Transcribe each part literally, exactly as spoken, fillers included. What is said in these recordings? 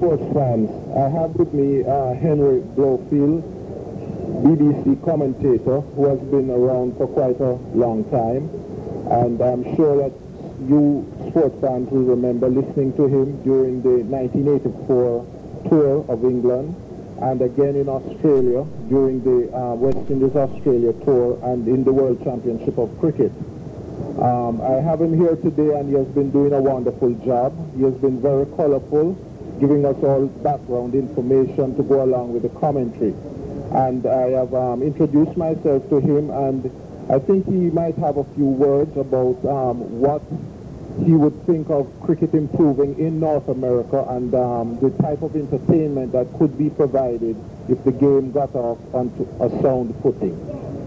sports fans. I have with me uh, Henry Blofield, B B C commentator, who has been around for quite a long time. And I'm sure that you sports fans will remember listening to him during the nineteen eighty-four tour of England, and again in Australia during the uh, West Indies Australia tour and in the World Championship of Cricket. Um, I have him here today, and he has been doing a wonderful job. He has been very colorful, giving us all background information to go along with the commentary. And I have um, introduced myself to him, and I think he might have a few words about um, what he would think of cricket improving in North America and um, the type of entertainment that could be provided if the game got off onto a sound footing.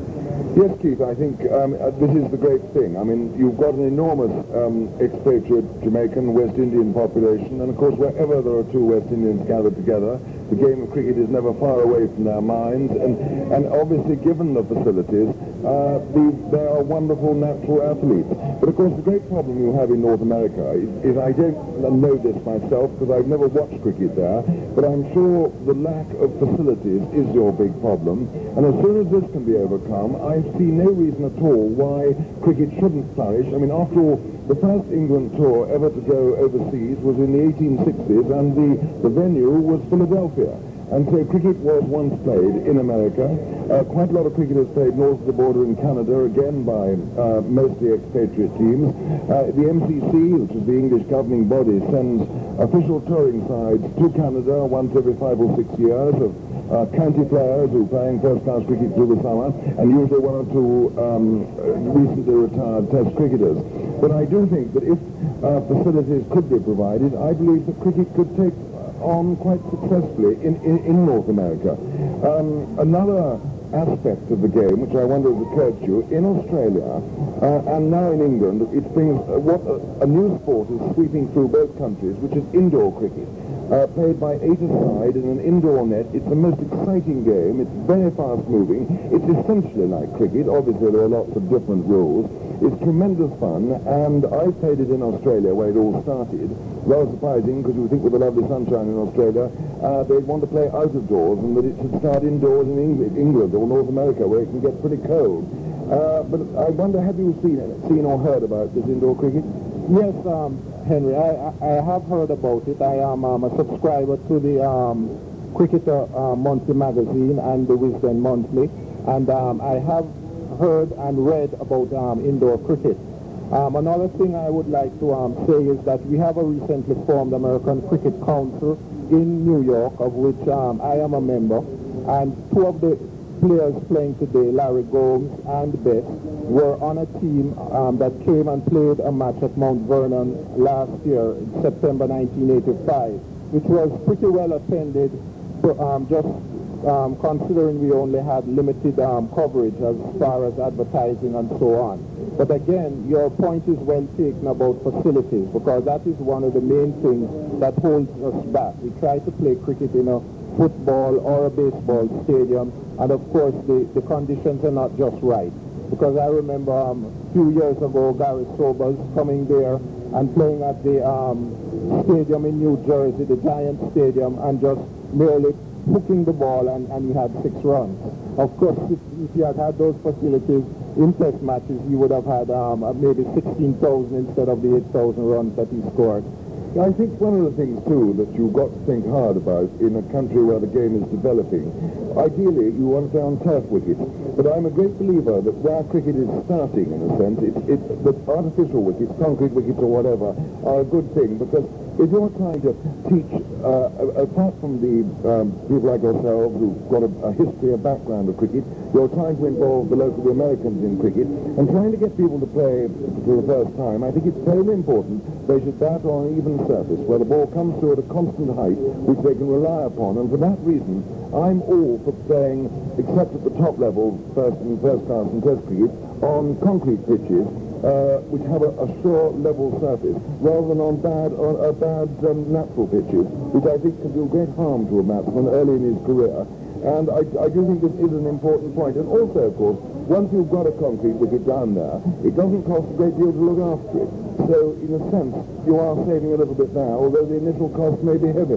Yes, Keith, I think um, uh, this is the great thing. I mean, you've got an enormous um, expatriate Jamaican, West Indian population, and of course wherever there are two West Indians gathered together, the game of cricket is never far away from their minds, and, and obviously given the facilities, uh, the, they are wonderful natural athletes. But of course the great problem you have in North America is, is I don't know this myself because I've never watched cricket there, but I'm sure the lack of facilities is your big problem, and as soon as this can be overcome, I see no reason at all why cricket shouldn't flourish. I mean, after all, the first England tour ever to go overseas was in the eighteen sixties, and the, the venue was Philadelphia. And so cricket was once played in America. Uh, quite a lot of cricket is played north of the border in Canada, again by uh, mostly expatriate teams. Uh, the M C C, which is the English governing body, sends official touring sides to Canada once every five or six years of uh, county players who are playing first-class cricket through the summer, and usually one or two um, recently retired test cricketers. But I do think that if uh, facilities could be provided, I believe that cricket could take on quite successfully in, in, in North America. Um, another aspect of the game, which I wonder has occurred to you, in Australia uh, and now in England, it brings uh, what a, a new sport is sweeping through both countries, which is indoor cricket. Uh, played by eight aside in an indoor net. It's the most exciting game. It's very fast-moving. It's essentially like cricket. Obviously, there are lots of different rules. It's tremendous fun, and I played it in Australia where it all started. Rather surprising, because you would think with the lovely sunshine in Australia, uh, they'd want to play out of doors, and that it should start indoors in England, England or North America, where it can get pretty cold. Uh, but I wonder, have you seen seen or heard about this indoor cricket? Yes, um, Henry, I, I have heard about it. I am um, a subscriber to the um, Cricketer uh, Monthly magazine and the Wisden Monthly, and um, I have heard and read about um, indoor cricket. Um, another thing I would like to um, say is that we have a recently formed American Cricket Council in New York, of which um, I am a member, and two of the players playing today, Larry Gomes and Bess, were on a team um, that came and played a match at Mount Vernon last year, in September nineteen eighty-five, which was pretty well attended, um, just um, considering we only had limited um, coverage as far as advertising and so on. But again, your point is well taken about facilities, because that is one of the main things that holds us back. We try to play cricket in a football or a baseball stadium, and of course the, the conditions are not just right. Because I remember um, a few years ago, Gary Sobers coming there and playing at the um, stadium in New Jersey, the Giant Stadium, and just merely hooking the ball, and, and he had six runs. Of course, if, if he had had those facilities in test matches, he would have had um, maybe sixteen thousand instead of the eight thousand runs that he scored. I think one of the things, too, that you've got to think hard about in a country where the game is developing, ideally you want to play on turf wickets, but I'm a great believer that where cricket is starting, in a sense, it's, it's the artificial wickets, concrete wickets or whatever, are a good thing, because if you're trying to teach, uh, apart from the um, people like yourselves who've got a, a history, a background of cricket, you're trying to involve the local Americans in cricket, and trying to get people to play for the first time, I think it's very important they should bat on an even surface, where the ball comes through at a constant height, which they can rely upon, and for that reason, I'm all for playing, except at the top level, first and first class and test cricket, on concrete pitches, Uh, which have a, a sure level surface, rather than on bad on uh, bad um, natural pitches, which I think can do great harm to a batsman early in his career. And I, I do think this is an important point. And also, of course, once you've got a concrete wicket down there, it doesn't cost a great deal to look after it. So, in a sense, you are saving a little bit now, although the initial cost may be heavier.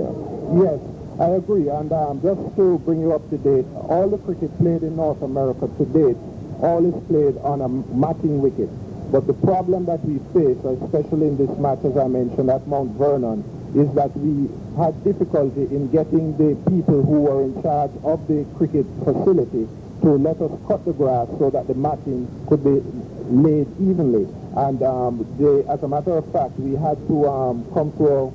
Yes, I agree. And um, just to bring you up to date, all the cricket played in North America to date, all is played on a matting wicket. But the problem that we face, especially in this match, as I mentioned, at Mount Vernon, is that we had difficulty in getting the people who were in charge of the cricket facility to let us cut the grass so that the matting could be laid evenly. And um, they, as a matter of fact, we had to um, come to a,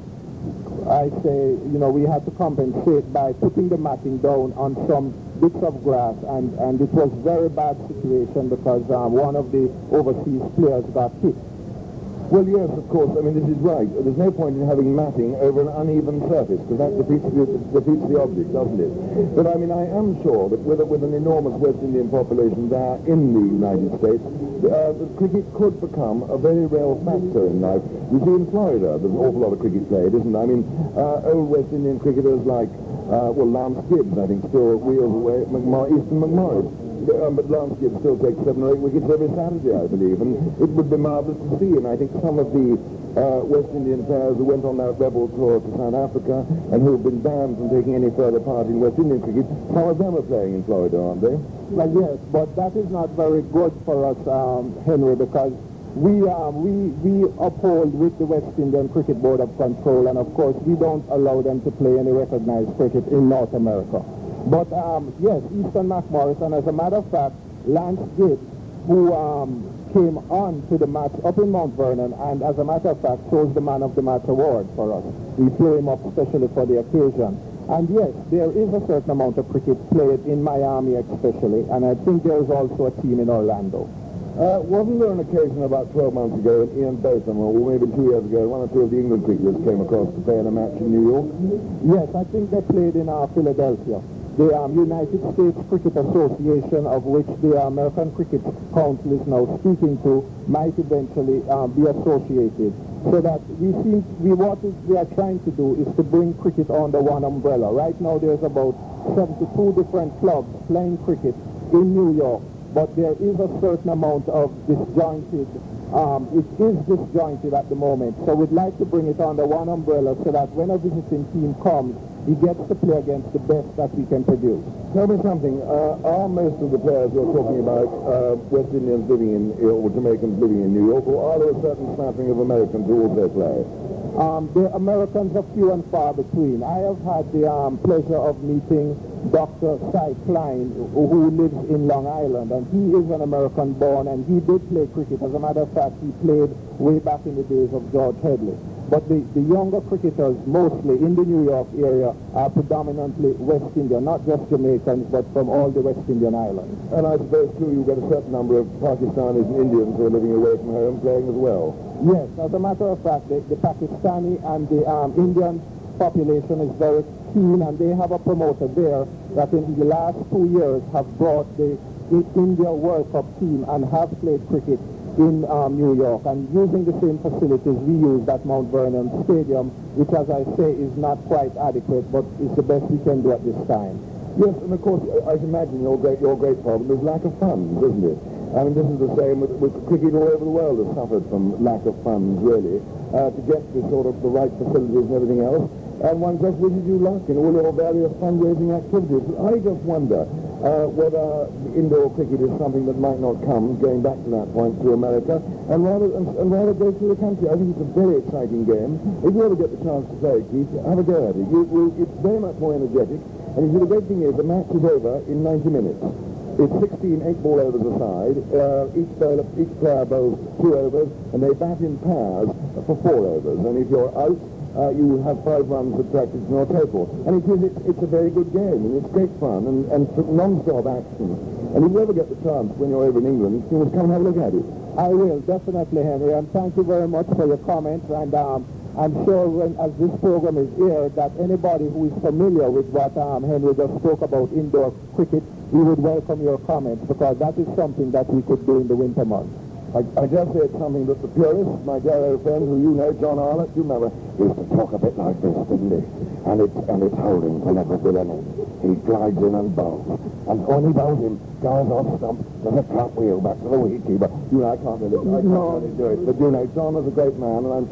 I say, you know, we had to compensate by putting the matting down on some bits of grass, and, and it was a very bad situation because um, one of the overseas players got hit. Well, yes, of course. I mean, this is right. There's no point in having matting over an uneven surface, because that defeats the, defeats the object, doesn't it? But, I mean, I am sure that with, a, with an enormous West Indian population there in the United States, uh, the cricket could become a very real factor in life. You see, in Florida, there's an awful lot of cricket played, isn't there? I mean, uh, old West Indian cricketers like, uh, well, Lance Gibbs, I think, still wheels away, McMor- Easton McMorris. Um, but Lance Gibbs still takes seven or eight wickets every Saturday, I believe, and it would be marvellous to see. And I think some of the uh, West Indian players who went on that rebel tour to South Africa and who have been banned from taking any further part in West Indian cricket, some of them are playing in Florida, aren't they? Well, yes, but that is not very good for us, um, Henry, because we, um, we, we uphold with the West Indian Cricket Board of Control, and of course we don't allow them to play any recognized cricket in North America. But um, yes, Easton McMorris, and as a matter of fact, Lance Gibbs, who um, came on to the match up in Mount Vernon, and as a matter of fact, chose the Man of the Match award for us. We play him up especially for the occasion. And yes, there is a certain amount of cricket played in Miami especially, and I think there is also a team in Orlando. Uh, wasn't there an occasion about twelve months ago when Ian Botham, or maybe two years ago, one or two of the England cricketers came across to play in a match in New York? Yes, I think they played in uh, Philadelphia. The um, United States Cricket Association, of which the American Cricket Council is now speaking to, might eventually um, be associated. So that we think we, what is, we are trying to do is to bring cricket under one umbrella. Right now there's about seventy-two different clubs playing cricket in New York, but there is a certain amount of disjointed, um, it is disjointed at the moment. So we'd like to bring it under one umbrella so that when a visiting team comes, he gets to play against the best that we can produce. Tell me something, uh, are most of the players you're talking about uh, West Indians living in, or Jamaicans living in New York, or are there a certain smattering of Americans who also play? Um, the Americans are few and far between. I have had the um, pleasure of meeting Doctor Cy Klein, who, who lives in Long Island, and he is an American born, and he did play cricket. As a matter of fact, he played way back in the days of George Headley. But the, the younger cricketers, mostly in the New York area, are predominantly West Indian, not just Jamaicans, but from all the West Indian islands. And I suppose, too, you get a certain number of Pakistanis and Indians who are living away from home playing as well. Yes, as a matter of fact, the, the Pakistani and the um, Indian population is very keen, and they have a promoter there that in the last two years have brought the, the India World Cup team and have played cricket in um, New York, and using the same facilities we use at Mount Vernon Stadium, which, as I say, is not quite adequate, but is the best we can do at this time. Yes, and of course, I can imagine your great, your great problem is lack of funds, isn't it? I mean, this is the same with, with cricket all over the world has suffered from lack of funds, really, uh, to get the sort of the right facilities and everything else. And one just wishes you luck in all your various fundraising activities. I just wonder uh, whether indoor cricket is something that might not come, going back to that point, to America, and rather and, and rather go to the country. I think it's a very exciting game. If you ever get the chance to play it, Keith, have a go at it. You, you, it's very much more energetic, and you see, the great thing is the match is over in ninety minutes. It's sixteen eight-ball overs a side. Uh, each, bowler, each player bowls two overs, and they bat in pairs for four overs. And if you're out, Uh, you have five runs subtracted from your total. And it is, it's, it's a very good game, and it's great fun, and, and non-stop action. And if you ever get the chance when you're over in England, you must come and have a look at it. I will, definitely, Henry, and thank you very much for your comments, and um, I'm sure when, as this program is aired, that anybody who is familiar with what um, Henry just spoke about indoor cricket, we would welcome your comments, because that is something that we could do in the winter months. I, I just said something that the purist, my dear old friend who you know, John Arlott, you remember, used to talk a bit like this, didn't he? And it's, and it's holding for never with any. He glides in and bowls. And when he bowls him, goes off stump, there's a trap wheel back to the wicketkeeper. You know, I can't really, I can't No. really do it. But you know, John was a great man, and I'm sure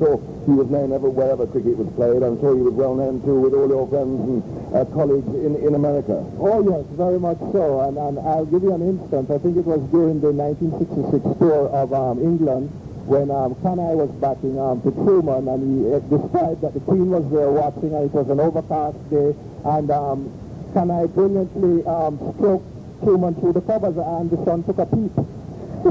he was known ever wherever cricket was played. I'm sure he was well known too with all your friends and uh, colleagues in, in America. Oh yes, very much so. And, and I'll give you an instance. I think it was during the nineteen sixty-six tour of um, England when um, Kanhai was batting um, to Truman, and he uh, described that the Queen was there watching, and it was an overcast day, and um, Kanhai brilliantly um, stroked Truman through the covers, and the sun took a peep. he,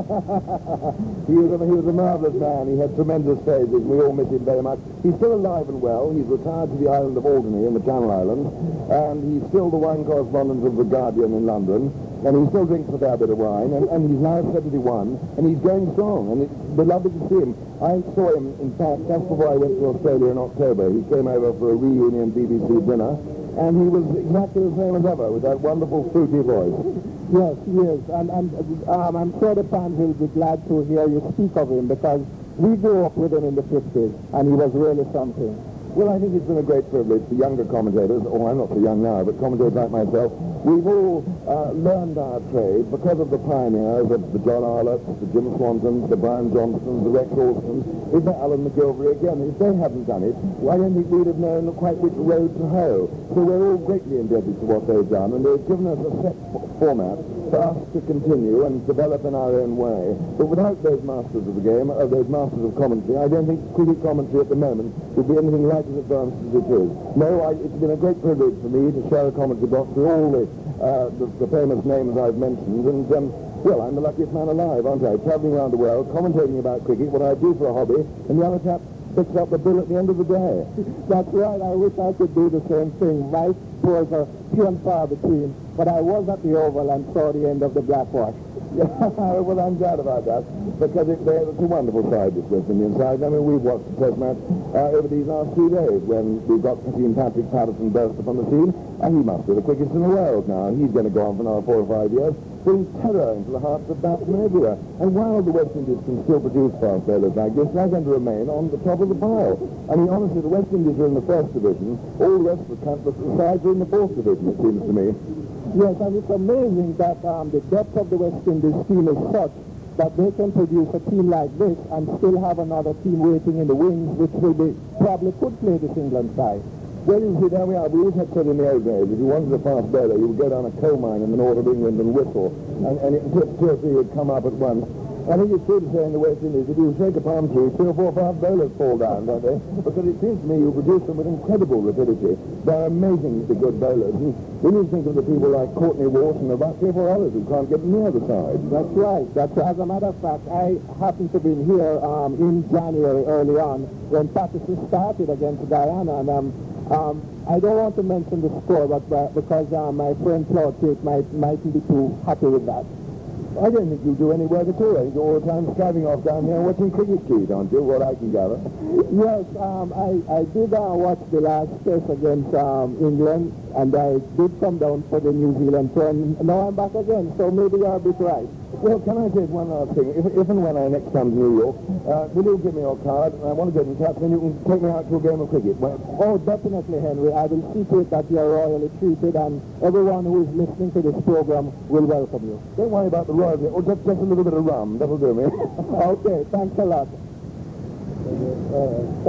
was a, he was a marvellous man. He had tremendous phases. We all miss him very much. He's still alive and well. He's retired to the island of Alderney in the Channel Islands, and he's still the wine correspondent of The Guardian in London, and he still drinks a fair bit of wine, and, and he's now seventy-one, and he's going strong, and it's lovely to see him. I saw him, in fact, just before I went to Australia in October. He came over for a reunion B B C dinner, and he was exactly the same as ever, with that wonderful fruity voice. Yes, he is, and, and um, I'm sure the fans will be glad to hear you speak of him, because we grew up with him in the fifties, and he was really something. Well, I think it's been a great privilege for younger commentators, or I'm not so young now, but commentators like myself. We've all uh, learned our trade because of the pioneers, the, the John Arlotts, the Jim Swantons, the Brian Johnsons, the Rex Alstons, even Alan McGilvery again. If they hadn't done it, well, I don't think we'd have known quite which road to hoe. So we're all greatly indebted to what they've done, and they've given us a set format for us to continue and develop in our own way. But without those masters of the game, uh, those masters of commentary, I don't think cricket commentary at the moment would be anything like as advanced as it is. No, I, it's been a great privilege for me to share a commentary box with all the, uh, the, the famous names I've mentioned, and um, well, I'm the luckiest man alive, aren't I? Travelling around the world, commentating about cricket, what I do for a hobby, and the other chap picks up the bill at the end of the day. That's right. I wish I could do the same thing. My tours are few and far between, but I was at the Oval and saw the end of the Blackwash. Well, I'm glad about that, because it, it's a wonderful side, this West Indian side. I mean, we've watched the Test match uh, over these last two days when we've got Seen Patrick Patterson burst upon the scene, and he must be the quickest in the world now. He's going to go on for another four or five years, bring terror into the hearts of batsmen everywhere. And while the West Indies can still produce fast bowlers like this, they're going to remain on the top of the pile. I mean, honestly, the West Indies are in the first division, all the rest of the, country, the sides are in the fourth division, it seems to me. Yes, and it's amazing that um, the depth of the West Indies team is such that they can produce a team like this and still have another team waiting in the wings, which will be, probably could play this England side. Well, you see, there we are. We always had said in the old days, if you wanted a fast bowler, you would go down a coal mine in the north of England and whistle, and, and it, two or three would come up at once. I think it's true to say in the West Indies, if you shake a palm tree, three or four fast bowlers fall down, don't they? Because it seems to me you produce them with incredible rapidity. They're amazingly good bowlers. And when you think of the people like Courtney Walsh and about three or four others who can't get near the side. That's right. That's right. As a matter of fact, I happened to be here um, in January early on when Patterson started against Guyana, and um, um, I don't want to mention the score, but uh, because uh, my friend Claude Tate might, mightn't be too happy with that. I don't think you do any work at all. You're all the time skiving off down here watching cricket, Keith, aren't you? What I can gather. Yes, um, I, I did uh, watch the last test against um, England, and I did come down for the New Zealand tour, and now I'm back again, so maybe you're a bit right. Well, can I say one last thing? If, if and when I next come to New York, uh, will you give me your card? I want to get in touch, then you can take me out to a game of cricket. Well, oh, definitely, Henry. I will see to it that you're royally treated, and everyone who is listening to this program will welcome you. Don't worry about the royalty. Or just, just a little bit of rum. That'll do me. Okay, thanks a lot. Uh,